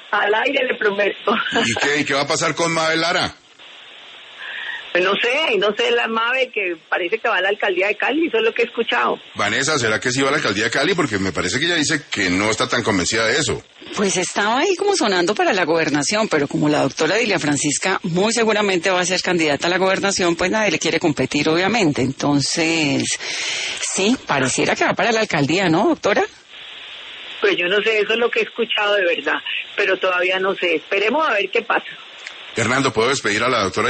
Al aire le prometo. ¿Y qué va a pasar con Mabel Lara? Pues no sé, la Mabel que parece que va a la alcaldía de Cali, eso es lo que he escuchado. Vanessa, ¿será que sí va a la alcaldía de Cali? Porque me parece que ella dice que no está tan convencida de eso. Pues estaba ahí como sonando para la gobernación, pero como la doctora Dilia Francisca muy seguramente va a ser candidata a la gobernación, pues nadie le quiere competir, obviamente. Entonces, sí, pareciera que va para la alcaldía, ¿no, doctora? Pues yo no sé, eso es lo que he escuchado de verdad, pero todavía no sé. Esperemos a ver qué pasa. Hernando, ¿puedo despedir a la doctora